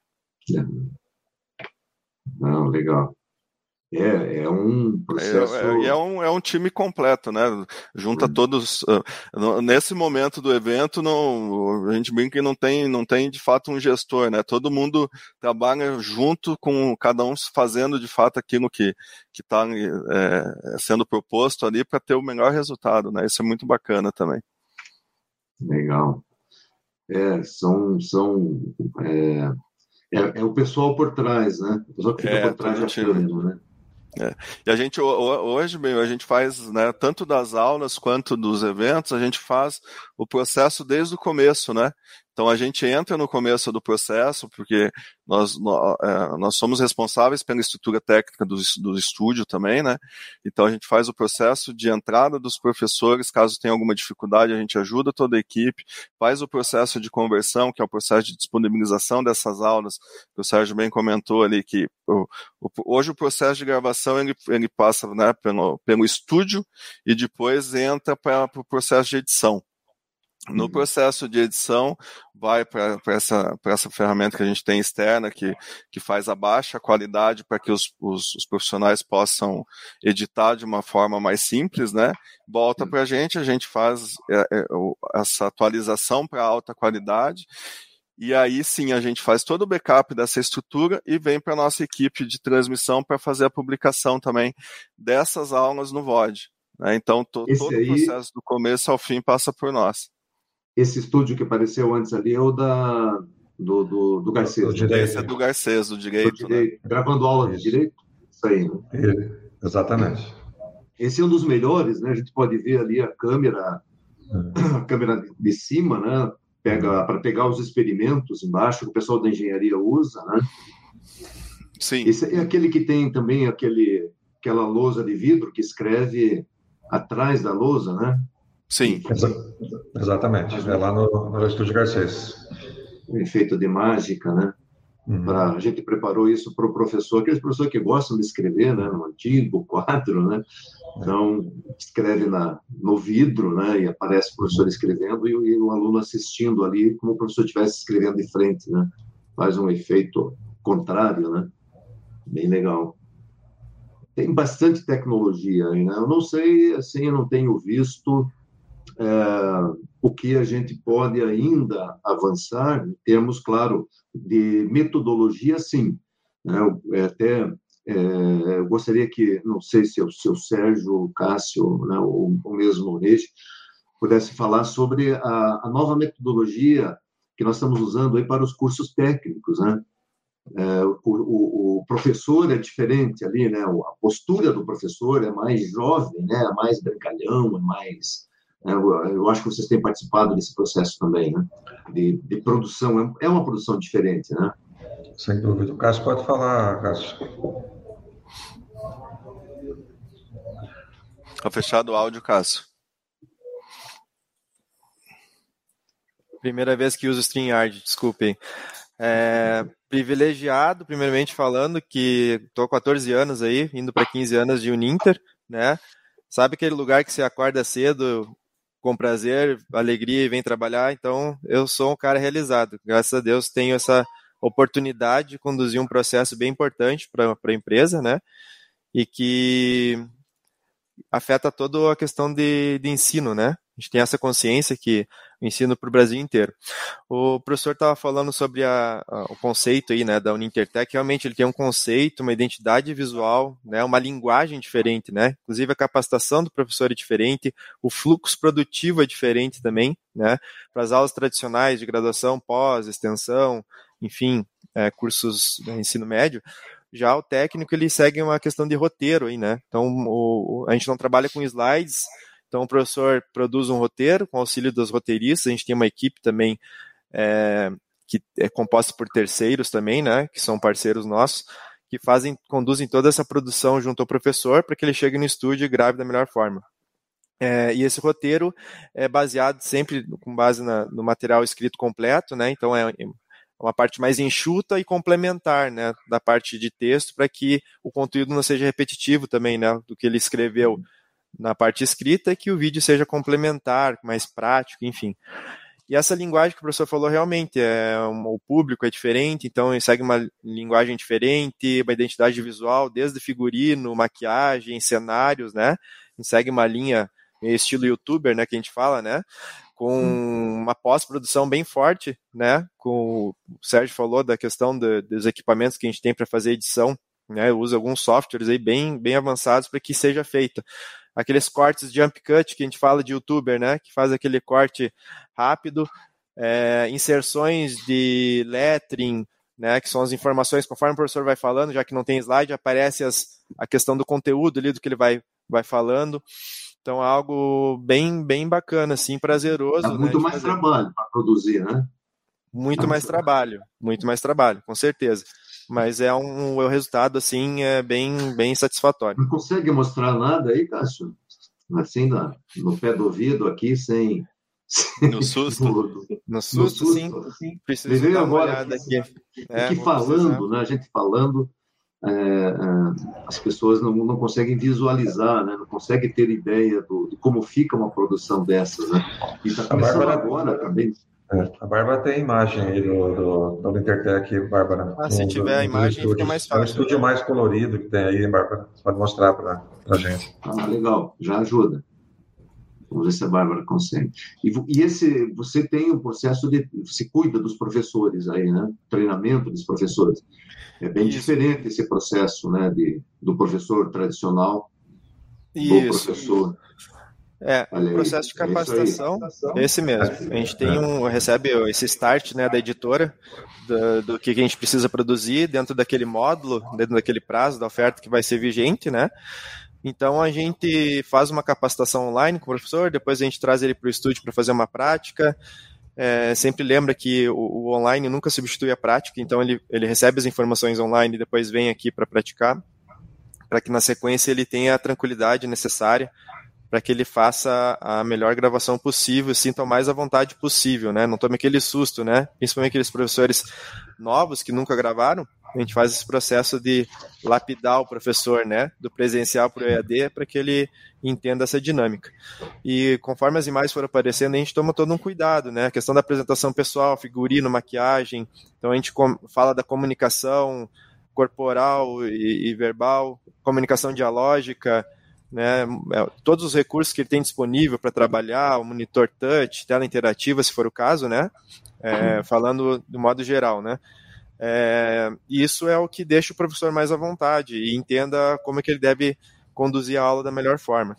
Não, legal. É um processo... É um time completo, né? Junta todos... Nesse momento do evento, a gente brinca que não tem de fato um gestor, né? Todo mundo trabalha junto com cada um fazendo de fato aquilo que está sendo proposto ali para ter o melhor resultado, né? Isso é muito bacana também. Legal. É o pessoal por trás, né? O pessoal que fica por trás da câmera, né? E a gente hoje, a gente faz, né, tanto das aulas quanto dos eventos, a gente faz o processo desde o começo, né? Então a gente entra no começo do processo, porque nós somos responsáveis pela estrutura técnica do estúdio também, né? Então a gente faz o processo de entrada dos professores, caso tenha alguma dificuldade, a gente ajuda toda a equipe, faz o processo de conversão, que é o processo de disponibilização dessas aulas, que o Sérgio bem comentou ali, que hoje o processo de gravação ele passa, né, pelo estúdio e depois entra para o processo de edição. No processo de edição, vai para essa ferramenta que a gente tem externa, que faz a baixa qualidade para que os profissionais possam editar de uma forma mais simples, né? Volta para a gente faz essa atualização para alta qualidade, e aí sim a gente faz todo o backup dessa estrutura e vem para a nossa equipe de transmissão para fazer a publicação também dessas aulas no VOD. Né? Então, todo o processo do começo ao fim passa por nós. Esse estúdio que apareceu antes ali é o do Garcês. Esse é do Garcês, do direito. Né? Gravando aula de direito? Isso aí, né? Exatamente. Esse é um dos melhores, né? A gente pode ver ali a câmera de cima, né? Para pegar os experimentos embaixo, que o pessoal da engenharia usa, né? Sim. Esse é aquele que tem também aquela lousa de vidro que escreve atrás da lousa, né? Sim. Exatamente. É lá no Estúdio Garcês. O efeito de mágica, né? A gente preparou isso para o professor, aqueles professores que gostam de escrever, né? No antigo quadro, né? Então, escreve no vidro, né? E aparece o professor escrevendo e o aluno assistindo ali, como o professor estivesse escrevendo de frente, né? Faz um efeito contrário, né? Bem legal. Tem bastante tecnologia aí, né? Eu não sei, assim, eu não tenho visto o que a gente pode ainda avançar em termos, claro, de metodologia, sim. Né? Eu gostaria que, não sei se o seu Sérgio, o Cássio, né, ou mesmo o Reis, pudesse falar sobre a nova metodologia que nós estamos usando aí para os cursos técnicos, né? O professor é diferente ali, né? A postura do professor é mais jovem, né? É mais brincalhão, é mais... Eu acho que vocês têm participado desse processo também, né? De produção. É uma produção diferente, né? Sem dúvida. O Cássio pode falar, Cássio. Está fechado o áudio, Cássio. Primeira vez que uso o StreamYard, desculpem. Privilegiado, primeiramente falando, que estou há 14 anos aí, indo para 15 anos de Uninter, né? Sabe aquele lugar que você acorda cedo, com prazer, alegria e vem trabalhar? Então, eu sou um cara realizado. Graças a Deus, tenho essa oportunidade de conduzir um processo bem importante para a empresa, né? E que afeta toda a questão de ensino, né? A gente tem essa consciência que o ensino para o Brasil inteiro. O professor estava falando sobre o conceito aí, né, da Unintertech. Realmente ele tem um conceito, uma identidade visual, né, uma linguagem diferente, né? Inclusive a capacitação do professor é diferente, o fluxo produtivo é diferente também, né? Para as aulas tradicionais de graduação, pós, extensão, enfim, cursos de ensino médio. Já o técnico, ele segue uma questão de roteiro aí, né? Então, a gente não trabalha com slides. Então, o professor produz um roteiro com auxílio dos roteiristas. A gente tem uma equipe também que é composta por terceiros também, né? Que são parceiros nossos, que conduzem toda essa produção junto ao professor para que ele chegue no estúdio e grave da melhor forma. E esse roteiro é baseado sempre com base no material escrito completo, né? Então, é uma parte mais enxuta e complementar, né? Da parte de texto, para que o conteúdo não seja repetitivo também, né? Do que ele escreveu na parte escrita, e que o vídeo seja complementar, mais prático, enfim. E essa linguagem que o professor falou, realmente, o público é diferente, então ele segue uma linguagem diferente, uma identidade visual, desde figurino, maquiagem, cenários, né? Ele segue uma linha estilo youtuber, né, que a gente fala, né? Com uma pós-produção bem forte, né? Com o Sérgio falou da questão dos equipamentos que a gente tem para fazer edição, né? Eu uso alguns softwares aí bem avançados para que seja feita. Aqueles cortes de jump cut que a gente fala de youtuber, né? Que faz aquele corte rápido, inserções de lettering, né, que são as informações, conforme o professor vai falando, já que não tem slide, aparece a questão do conteúdo ali, do que ele vai falando. Então, é algo bem, bem bacana, assim, prazeroso. Dá muito mais trabalho para produzir, né? Muito mais trabalho, com certeza. Mas o resultado, assim, é bem, bem satisfatório. Não consegue mostrar nada aí, Cássio? Assim, no pé do ouvido aqui, sem... No susto? No susto, sim. Preciso dar uma olhada aqui. Aqui falando, né? A gente falando, as pessoas não conseguem visualizar, né? Não conseguem ter ideia de como fica uma produção dessas, né? E está começando agora também. A Bárbara tem imagem aí do Intertech, Bárbara. Se tiver a imagem, fica mais fácil. É um estúdio mais colorido que tem aí, Bárbara. Você pode mostrar para a gente. Legal, já ajuda. Vamos ver se a Bárbara consegue. E você tem um processo você cuida dos professores aí, né? Treinamento dos professores. É bem diferente esse processo, né? Do professor tradicional, do professor. O processo de capacitação é esse mesmo. A gente recebe esse start, né, da editora, do que a gente precisa produzir dentro daquele módulo, dentro daquele prazo da oferta que vai ser vigente, né? Então, a gente faz uma capacitação online com o professor, depois a gente traz ele para o estúdio para fazer uma prática. Sempre lembra que o online nunca substitui a prática, então ele recebe as informações online e depois vem aqui para praticar, para que na sequência ele tenha a tranquilidade necessária para que ele faça a melhor gravação possível, sinta o mais à vontade possível, né? Não tome aquele susto, né? Principalmente aqueles professores novos que nunca gravaram. A gente faz esse processo de lapidar o professor, né? Do presencial para o EAD, para que ele entenda essa dinâmica. E conforme as imagens foram aparecendo, a gente toma todo um cuidado, né? A questão da apresentação pessoal, figurino, maquiagem. Então a gente fala da comunicação corporal e verbal, comunicação dialógica, né, todos os recursos que ele tem disponível para trabalhar, o monitor touch, tela interativa, se for o caso, né, falando de modo geral, né, isso é o que deixa o professor mais à vontade e entenda como é que ele deve conduzir a aula da melhor forma.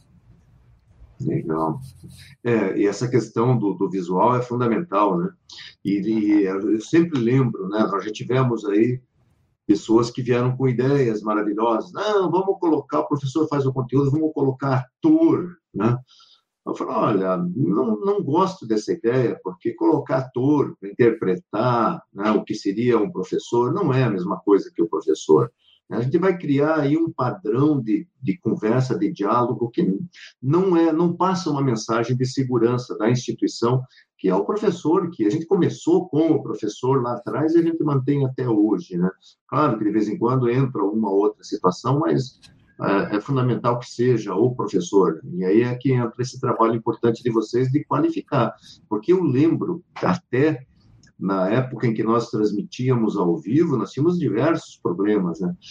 Legal. E essa questão do visual é fundamental, né, e eu sempre lembro, né, nós já tivemos aí pessoas que vieram com ideias maravilhosas. Não, vamos colocar, o professor faz o conteúdo, vamos colocar ator, né? Eu falo, olha, não gosto dessa ideia, porque colocar ator para interpretar, né, o que seria um professor não é a mesma coisa que o professor. A gente vai criar aí um padrão de conversa, de diálogo, que não passa uma mensagem de segurança da instituição, que é o professor, que a gente começou com o professor lá atrás e a gente mantém até hoje, né? Claro que de vez em quando entra uma outra situação, mas é fundamental que seja o professor. E aí é que entra esse trabalho importante de vocês de qualificar, porque eu lembro até na época em que nós transmitíamos ao vivo, nós tínhamos diversos problemas, né?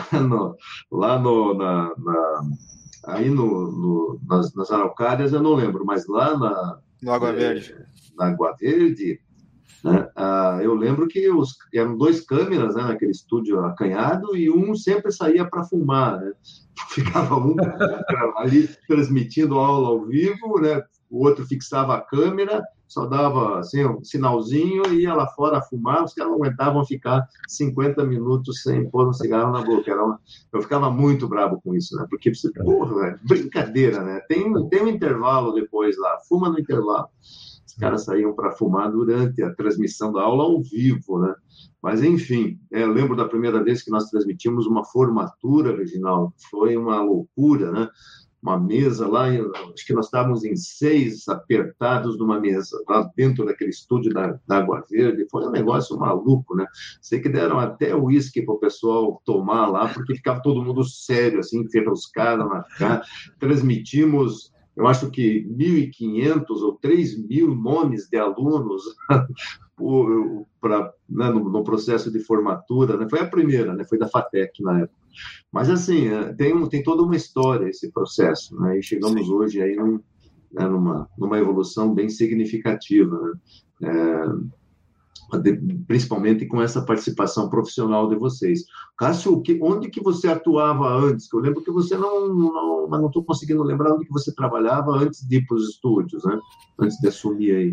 Nas Araucárias eu não lembro, mas lá no Água Verde. Na Água Verde, né? Eu lembro que eram 2 câmeras, né, naquele estúdio acanhado e um sempre saía para fumar, né? Ficava um ali transmitindo aula ao vivo, né? O outro fixava a câmera, só dava assim, um sinalzinho e ia lá fora fumar. Os caras não aguentavam ficar 50 minutos sem pôr um cigarro na boca. Eu ficava muito bravo com isso, né? Porque, porra, brincadeira, né? Tem um intervalo depois lá, fuma no intervalo. Os caras saíam para fumar durante a transmissão da aula ao vivo, né? Mas, enfim, eu lembro da primeira vez que nós transmitimos uma formatura, Reginaldo. Foi uma loucura, né? Uma mesa lá, acho que nós estávamos em 6 apertados numa mesa, lá dentro daquele estúdio da Água Verde. Foi um negócio maluco, né? Sei que deram até uísque para o pessoal tomar lá, porque ficava todo mundo sério, assim, enferruscado na cara. Transmitimos, eu acho que 1.500 ou 3.000 nomes de alunos no processo de formatura, né? Foi a primeira, né? Foi da FATEC na época. Mas, assim, tem toda uma história esse processo, né? E chegamos hoje aí numa evolução bem significativa, né? Principalmente com essa participação profissional de vocês. Cássio, onde que você atuava antes? Eu lembro que você mas não estou conseguindo lembrar onde que você trabalhava antes de ir para os estúdios, né? Antes de assumir aí.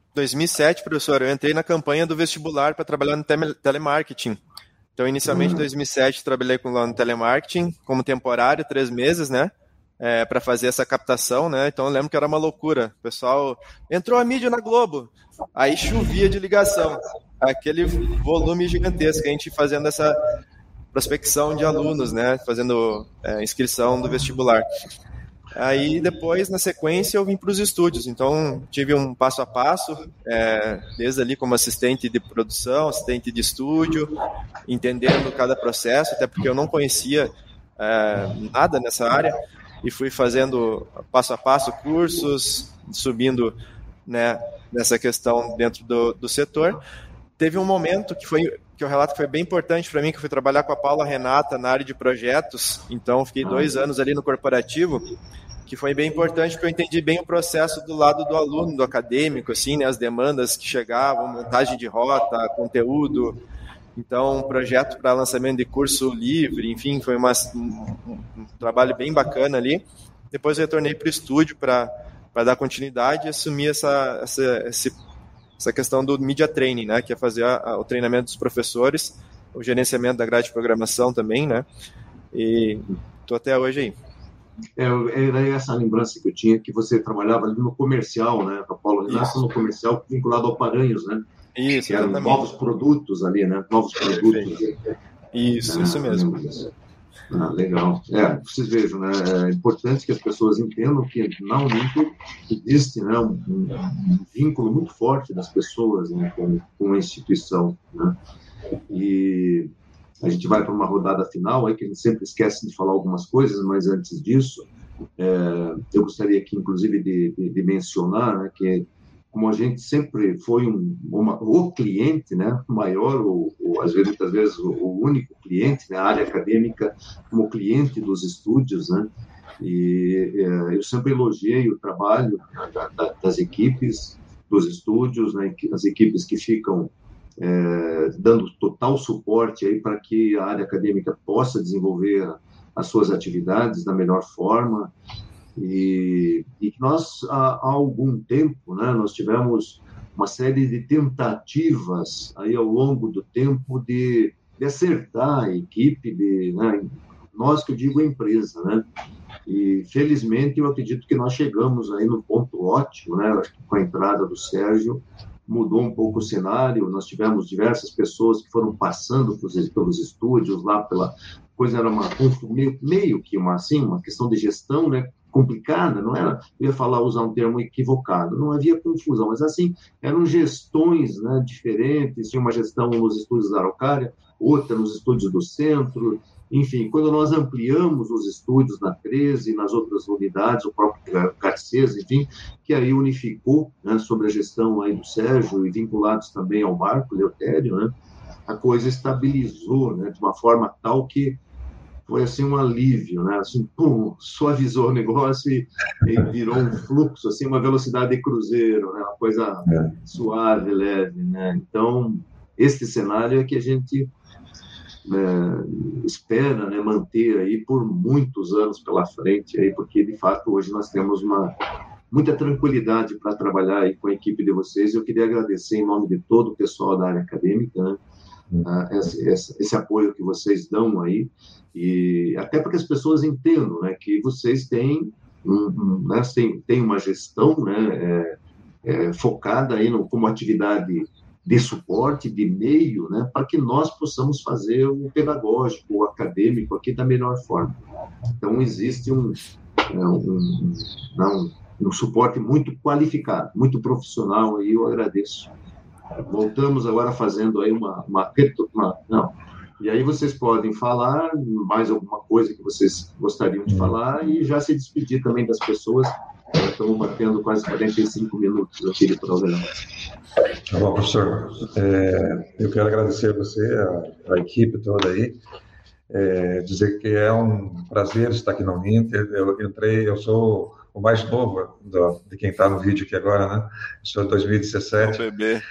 2007, professor, eu entrei na campanha do vestibular para trabalhar no telemarketing. Então, inicialmente, em 2007, trabalhei no telemarketing como temporário, 3 meses, né? Para fazer essa captação, né? Então, eu lembro que era uma loucura. O pessoal entrou a mídia na Globo, aí chovia de ligação. Aquele volume gigantesco, a gente fazendo essa prospecção de alunos, né? Fazendo inscrição do vestibular. Aí, depois, na sequência, eu vim para os estúdios. Então, tive um passo a passo, desde ali como assistente de produção, assistente de estúdio, entendendo cada processo, até porque eu não conhecia nada nessa área, e fui fazendo passo a passo cursos, subindo, né, nessa questão dentro do setor. Teve um momento que eu relato que foi bem importante para mim, que eu fui trabalhar com a Paula Renata na área de projetos. Então, fiquei 2 anos ali no corporativo, que foi bem importante porque eu entendi bem o processo do lado do aluno, do acadêmico, assim, né, as demandas que chegavam, montagem de rota, conteúdo. Então, um projeto para lançamento de curso livre, enfim, foi um trabalho bem bacana ali. Depois eu retornei para o estúdio para dar continuidade e assumir essa questão do media training, né, que é fazer o treinamento dos professores, o gerenciamento da grade de programação também, né, e estou até hoje aí. Era essa a lembrança que eu tinha, que você trabalhava ali no comercial, né, com a Paula Renata, no comercial vinculado ao Paranhos, né? Isso, que eram exatamente. Novos produtos ali, né? Novos produtos. Isso mesmo. Legal. Vocês vejam, né? É importante que as pessoas entendam que normalmente existe, né, um vínculo muito forte das pessoas, né, com a instituição, né? E a gente vai para uma rodada final, aí que a gente sempre esquece de falar algumas coisas, mas antes disso, eu gostaria aqui, inclusive, de mencionar, né, que como a gente sempre foi o cliente, né, maior, ou às vezes, muitas vezes, o único cliente, né, a área acadêmica como cliente dos estúdios, né, e eu sempre elogiei o trabalho das equipes dos estúdios, né, as equipes que ficam dando total suporte aí para que a área acadêmica possa desenvolver as suas atividades da melhor forma. E que nós, há algum tempo, né, nós tivemos uma série de tentativas aí ao longo do tempo de acertar a equipe, né, nós que eu digo a empresa, né, e felizmente eu acredito que nós chegamos aí no ponto ótimo, né, acho que com a entrada do Sérgio mudou um pouco o cenário, nós tivemos diversas pessoas que foram passando pelos estúdios lá, coisa era meio que uma questão de gestão, né, complicada, não era, eu ia usar um termo equivocado, não havia confusão, mas assim, eram gestões, né, diferentes, tinha uma gestão nos estúdios da Araucária, outra nos estúdios do centro, enfim, quando nós ampliamos os estúdios na 13 e nas outras unidades, o próprio Garcês, enfim, que aí unificou, né, sobre a gestão aí do Sérgio e vinculados também ao Marco Leutério, né, a coisa estabilizou, né, de uma forma tal que foi assim um alívio, né? Assim, pum, suavizou o negócio e virou um fluxo, assim, uma velocidade de cruzeiro, né? Uma coisa suave, leve, né? Então, este cenário é que a gente espera, né, manter aí por muitos anos pela frente, aí, porque de fato hoje nós temos muita tranquilidade para trabalhar aí com a equipe de vocês. Eu queria agradecer em nome de todo o pessoal da área acadêmica, né? Esse apoio que vocês dão aí, e até para que as pessoas entendam, né, que vocês têm uma gestão, né, focada aí como atividade de suporte, de meio, né, para que nós possamos fazer o pedagógico, o acadêmico aqui da melhor forma. Então, existe um suporte muito qualificado, muito profissional, e eu agradeço. Voltamos agora fazendo aí e aí vocês podem falar mais alguma coisa que vocês gostariam de falar e já se despedir também das pessoas. Estamos batendo quase 45 minutos aqui de programa. Tá bom, professor. Eu quero agradecer a você, a equipe toda aí, dizer que é um prazer estar aqui na Uninter. Eu sou o mais novo de quem está no vídeo aqui agora, né? Eu sou de 2017. O bebê.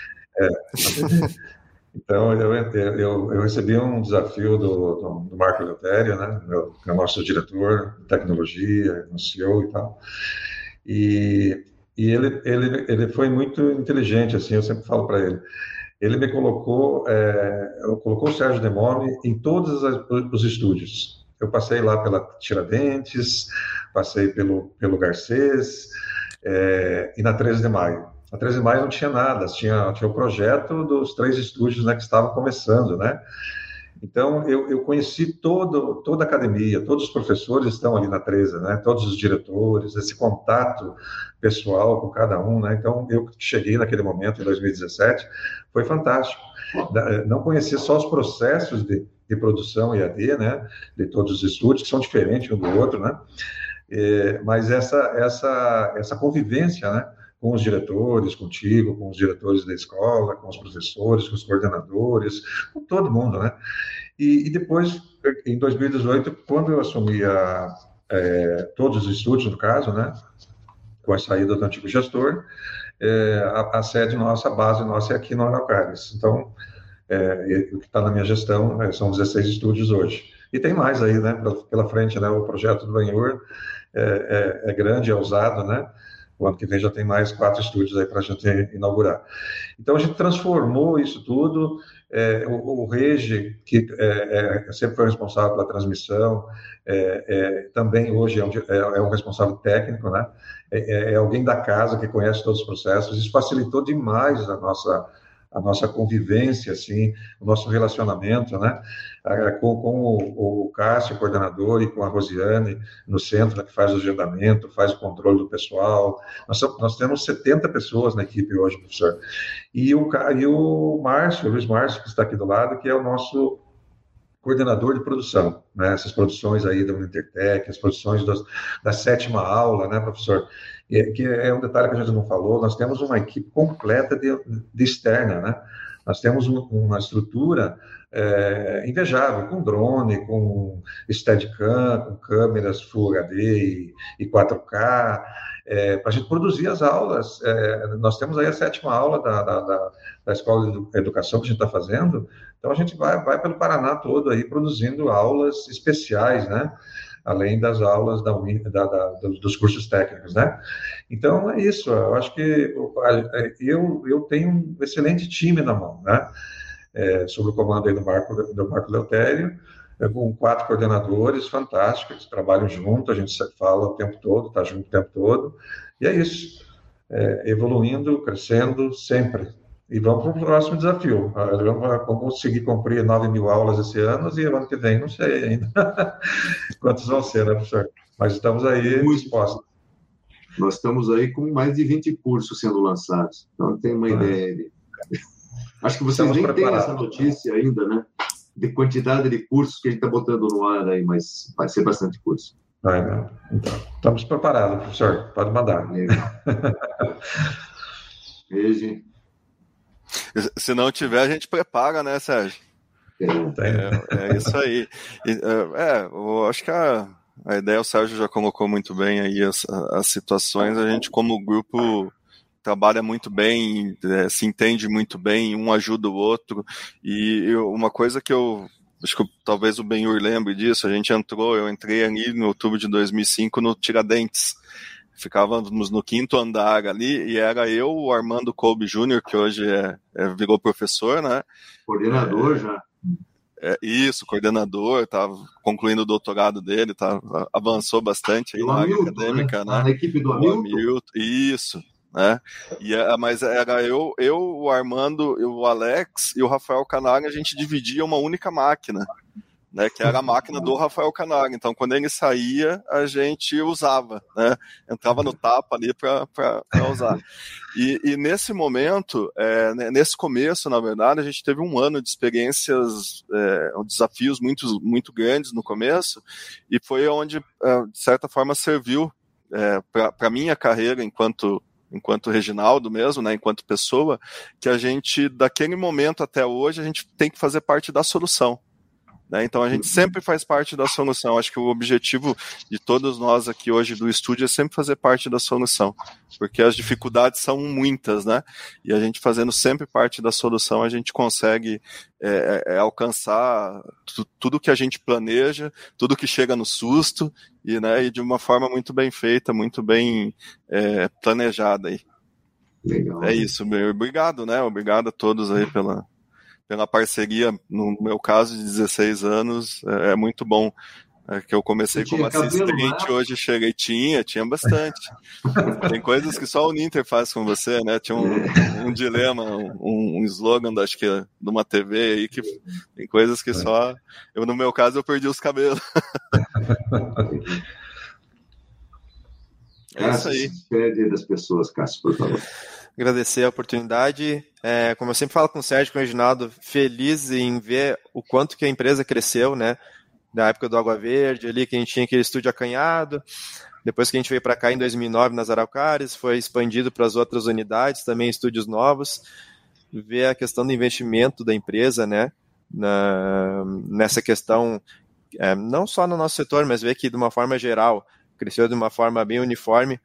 Então, eu recebi um desafio do Marco Leutério, né, que é o nosso diretor de tecnologia, nosso CEO e tal. E E ele foi muito inteligente, assim, eu sempre falo para ele. Ele me colocou o Sérgio Demone em todos os estúdios. Eu passei lá pela Tiradentes, passei pelo Garcês, e na 13 de Maio. Na 13 de Maio não tinha nada, tinha o projeto dos 3 estúdios, né, que estavam começando, né? Então, eu conheci toda a academia, todos os professores estão ali na 13, né? Todos os diretores, esse contato pessoal com cada um, né? Então, eu cheguei naquele momento, em 2017, foi fantástico. Não conhecia só os processos de produção EAD, né? De todos os estúdios, que são diferentes um do outro, né? Mas essa convivência, né? Com os diretores, contigo, com os diretores da escola, com os professores, com os coordenadores, com todo mundo, né? E depois, em 2018, quando eu assumi todos os estúdios, no caso, né? Com a saída do antigo gestor, a sede nossa, a base nossa é aqui no Araucárias. Então, o que está na minha gestão são 16 estúdios hoje. E tem mais aí, né? Pela frente, né? O projeto do Benhur é grande, é ousado, né? O ano que vem já tem mais 4 estúdios aí para a gente inaugurar. Então, a gente transformou isso tudo. O Regi, que sempre foi responsável pela transmissão, também hoje é um responsável técnico, né? É alguém da casa que conhece todos os processos. Isso facilitou demais a nossa convivência, assim, o nosso relacionamento, né? Com o Cássio, o coordenador, e com a Rosiane no centro, né, que faz o agendamento, faz o controle do pessoal. Nós temos 70 pessoas na equipe hoje, professor. E o Márcio, o Luiz Márcio, que está aqui do lado, que é o nosso coordenador de produção, né? Essas produções aí da Intertec, as produções da 7ª aula, né, professor? Que é um detalhe que a gente não falou, nós temos uma equipe completa de externa, né? Nós temos uma estrutura invejável, com drone, com Steadicam, com câmeras Full HD e 4K, para a gente produzir as aulas. Nós temos aí a 7ª aula da Escola de Educação que a gente está fazendo, então a gente vai pelo Paraná todo aí produzindo aulas especiais, né? Além das aulas dos cursos técnicos, né? Então, é isso. Eu acho que eu tenho um excelente time na mão, né? Sob o comando aí do Marco Leutério, com 4 coordenadores fantásticos, que trabalham junto, a gente fala o tempo todo, está junto o tempo todo, e é isso. Evoluindo, crescendo, sempre. E vamos para o próximo desafio. Vamos conseguir cumprir 9.000 aulas esse ano, e o ano que vem, não sei ainda quantos vão ser, né, professor? Mas estamos aí dispostos. Nós estamos aí com mais de 20 cursos sendo lançados. Então, tem uma ideia. Acho que vocês nem têm essa notícia ainda, né? De quantidade de cursos que a gente está botando no ar aí, mas vai ser bastante curso. Então, estamos preparados, professor. Pode mandar. Regi. Se não tiver, a gente prepara, né, Sérgio? É isso aí. Eu acho que a ideia, o Sérgio já colocou muito bem aí as situações. A gente, como grupo, trabalha muito bem, se entende muito bem, um ajuda o outro. E uma coisa que acho que talvez o Benhur lembre disso, eu entrei ali em outubro de 2005 no Tiradentes. Ficávamos no 5º andar ali, e era eu, o Armando Kolbe Júnior, que hoje virou professor, né? Coordenador já. Isso, coordenador, estava concluindo o doutorado dele, avançou bastante aí na área acadêmica, né? Na equipe do Hamilton. Isso, né? Mas era eu, o Armando, o Alex e o Rafael Canari, a gente dividia uma única máquina, né, que era a máquina do Rafael Canari. Então, quando ele saía, a gente usava, né? Entrava no tapa ali para usar. E nesse momento, nesse começo, na verdade, a gente teve um ano de experiências, desafios muito, muito grandes no começo, e foi onde, de certa forma, serviu para a minha carreira enquanto Reginaldo mesmo, né, enquanto pessoa, que a gente, daquele momento até hoje, a gente tem que fazer parte da solução. né? Então a gente sempre faz parte da solução. Acho que o objetivo de todos nós aqui hoje do estúdio é sempre fazer parte da solução, porque as dificuldades são muitas, né? E a gente fazendo sempre parte da solução, a gente consegue alcançar tudo que a gente planeja, tudo que chega no susto, e de uma forma muito bem feita, muito bem planejada aí. Legal. É isso, obrigado, né? Obrigado a todos aí pela parceria, no meu caso de 16 anos, é muito bom. Que eu comecei como assistente, hoje cheguei, tinha bastante. Tem coisas que só o Ninter faz com você, né? Tinha um dilema, um slogan, acho que de uma TV aí, que tem coisas que só... no meu caso, eu perdi os cabelos. É isso aí. Despede das pessoas, Cássio, por favor. Agradecer a oportunidade. Como eu sempre falo com o Sérgio e com o Reginaldo, feliz em ver o quanto que a empresa cresceu, né? Da época do Água Verde, ali que a gente tinha aquele estúdio acanhado. Depois que a gente veio para cá em 2009, nas Araucárias, foi expandido para as outras unidades, também estúdios novos. Ver a questão do investimento da empresa, né? Nessa questão, não só no nosso setor, mas ver que de uma forma geral, cresceu de uma forma bem uniforme.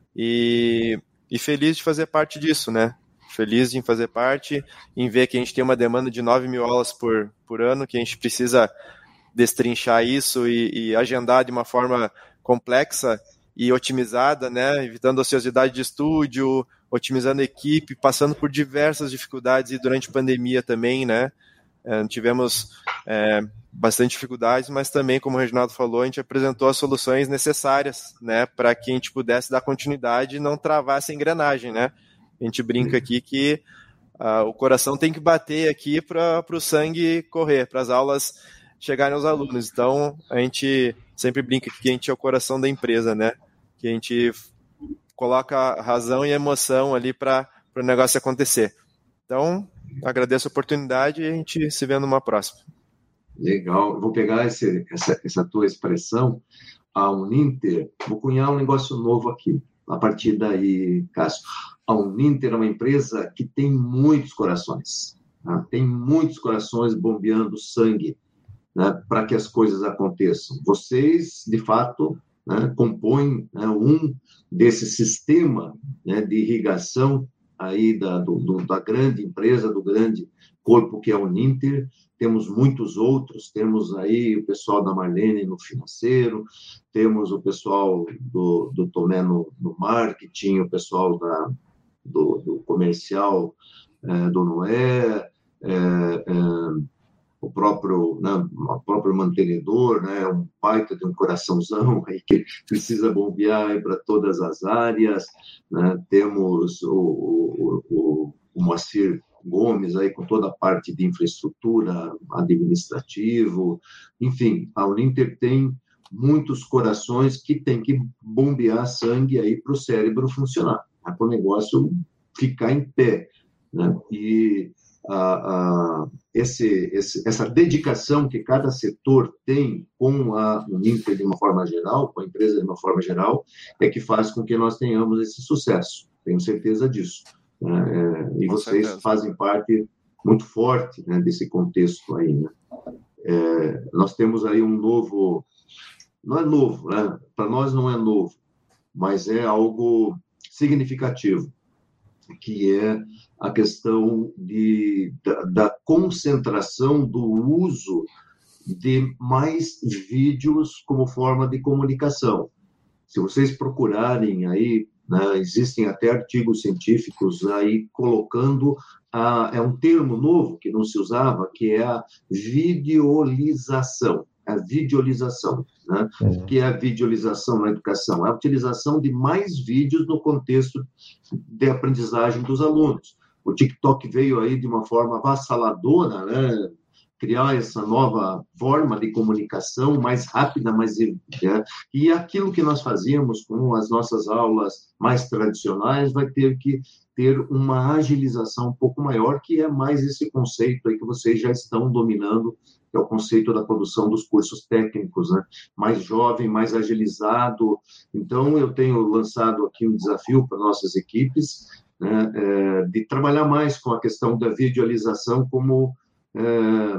E feliz de fazer parte disso, né? Feliz em fazer parte, em ver que a gente tem uma demanda de 9 mil aulas por ano, que a gente precisa destrinchar isso e agendar de uma forma complexa e otimizada, né? Evitando a ociosidade de estúdio, otimizando a equipe, passando por diversas dificuldades e durante a pandemia também, né? Tivemos bastante dificuldades, mas também, como o Reginaldo falou, a gente apresentou as soluções necessárias, né, para que a gente pudesse dar continuidade e não travar essa engrenagem, né? A gente brinca aqui que o coração tem que bater aqui para o sangue correr, para as aulas chegarem aos alunos. Então, a gente sempre brinca que a gente é o coração da empresa, né? Que a gente coloca razão e emoção ali para o negócio acontecer. Então, agradeço a oportunidade e a gente se vê numa próxima. Legal. Eu vou pegar essa tua expressão, a Uninter, vou cunhar um negócio novo aqui. A partir daí, Cássio, a Uninter é uma empresa que tem muitos corações. Tá? Tem muitos corações bombeando sangue, né, para que as coisas aconteçam. Vocês, de fato, né, compõem, né, um desse sistema, né, de irrigação aí da grande empresa, do grande corpo que é o Uninter. Temos muitos outros, temos aí o pessoal da Marlene no financeiro, temos o pessoal do Tomé no marketing, o pessoal do comercial do Noé, o próprio mantenedor, né, um baita de um coraçãozão aí que precisa bombear para todas as áreas, né? Temos o Moacir Gomes aí com toda a parte de infraestrutura, administrativo, enfim, a Uninter tem muitos corações que tem que bombear sangue aí para o cérebro funcionar, para o negócio ficar em pé, né? E essa dedicação que cada setor tem com a Uninter de uma forma geral, com a empresa de uma forma geral, é que faz com que nós tenhamos esse sucesso. Tenho certeza disso. E com vocês certeza fazem parte muito forte, né, desse contexto aí, né? Nós temos aí um novo, não é novo, né? Para nós não é novo, mas é algo significativo, que é a questão da concentração do uso de mais vídeos como forma de comunicação. Se vocês procurarem aí, né, existem até artigos científicos aí colocando, é um termo novo que não se usava, que é a videolização. A videolização, né? O que é a videolização na educação? É a utilização de mais vídeos no contexto de aprendizagem dos alunos. O TikTok veio aí de uma forma avassaladora, né? Criar essa nova forma de comunicação mais rápida, e aquilo que nós fazíamos com as nossas aulas mais tradicionais vai ter que ter uma agilização um pouco maior, que é mais esse conceito aí que vocês já estão dominando, que é o conceito da produção dos cursos técnicos, né? Mais jovem, mais agilizado. Então, eu tenho lançado aqui um desafio para nossas equipes, né, de trabalhar mais com a questão da videolização como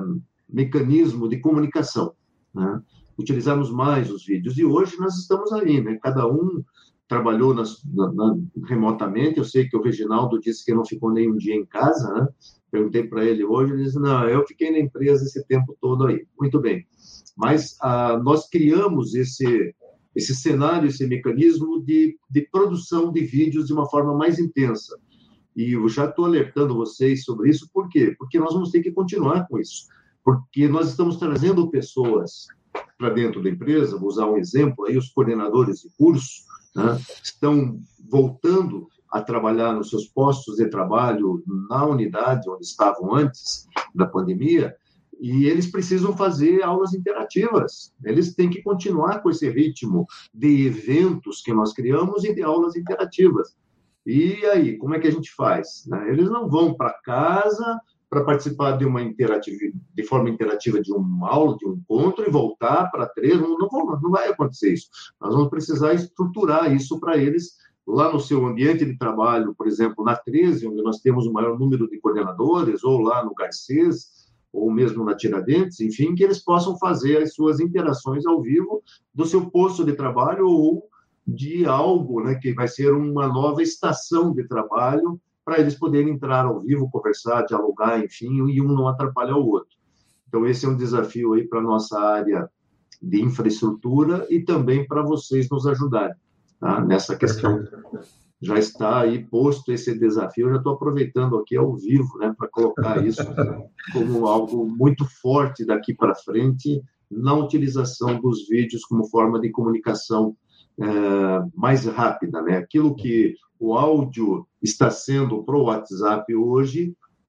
mecanismo de comunicação, né? Utilizarmos mais os vídeos. E hoje nós estamos aí, né? Cada um trabalhou remotamente. Eu sei que o Reginaldo disse que não ficou nem um dia em casa, né? Perguntei para ele hoje, ele disse, não, eu fiquei na empresa esse tempo todo aí. Muito bem. Mas nós criamos esse cenário, esse mecanismo de produção de vídeos de uma forma mais intensa. E eu já estou alertando vocês sobre isso. Por quê? Porque nós vamos ter que continuar com isso. Porque nós estamos trazendo pessoas para dentro da empresa. Vou usar um exemplo aí, os coordenadores de curso, né, estão voltando a trabalhar nos seus postos de trabalho na unidade onde estavam antes da pandemia, e eles precisam fazer aulas interativas. Eles têm que continuar com esse ritmo de eventos que nós criamos e de aulas interativas. E aí, como é que a gente faz? Eles não vão para casa para participar de forma interativa de uma aula, de um encontro, e voltar para 3, não vai acontecer isso. Nós vamos precisar estruturar isso para eles lá no seu ambiente de trabalho, por exemplo, na 13, onde nós temos o maior número de coordenadores, ou lá no Garcês, ou mesmo na Tiradentes, enfim, que eles possam fazer as suas interações ao vivo do seu posto de trabalho ou de algo, né, que vai ser uma nova estação de trabalho para eles poderem entrar ao vivo, conversar, dialogar, enfim, e um não atrapalhar o outro. Então, esse é um desafio aí para a nossa área de infraestrutura e também para vocês nos ajudarem, tá, nessa questão. Já está aí posto esse desafio, eu já estou aproveitando aqui ao vivo, né, para colocar isso como algo muito forte daqui para frente, na utilização dos vídeos como forma de comunicação mais rápida, né? Aquilo que o áudio está sendo para o WhatsApp hoje,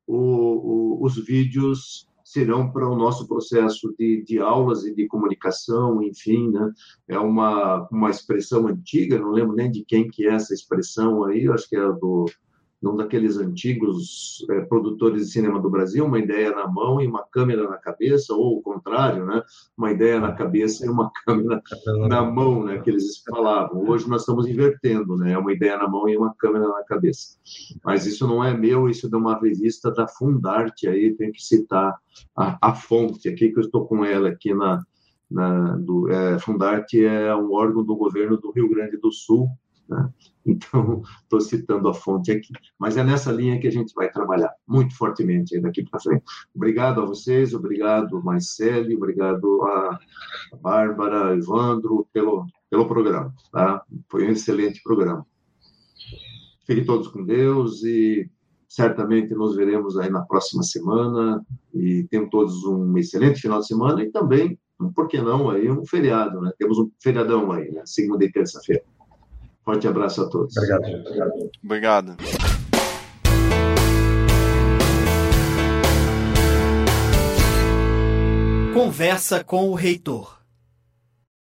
os vídeos serão para o nosso processo de aulas e de comunicação, enfim, né? É uma expressão antiga, não lembro nem de quem que é essa expressão aí, acho que é um daqueles antigos produtores de cinema do Brasil, uma ideia na mão e uma câmera na cabeça, ou o contrário, né? Uma ideia na cabeça e uma câmera na mão, né? Que eles falavam. Hoje nós estamos invertendo, né? Uma ideia na mão e uma câmera na cabeça. Mas isso não é meu, isso é de uma revista da Fundarte, aí tem que citar a fonte aqui, que eu estou com ela aqui Fundarte é um órgão do governo do Rio Grande do Sul, né? Então, estou citando a fonte aqui. Mas é nessa linha que a gente vai trabalhar muito fortemente daqui para frente. Obrigado a vocês, obrigado, Marcele, obrigado a Bárbara, a Evandro, pelo programa. Tá? Foi um excelente programa. Fiquem todos com Deus e certamente nos veremos aí na próxima semana. E tenham todos um excelente final de semana e também, por que não, aí um feriado, né? Temos um feriadão aí, né? Segunda e terça-feira. Forte abraço a todos. Obrigado. Conversa com o reitor.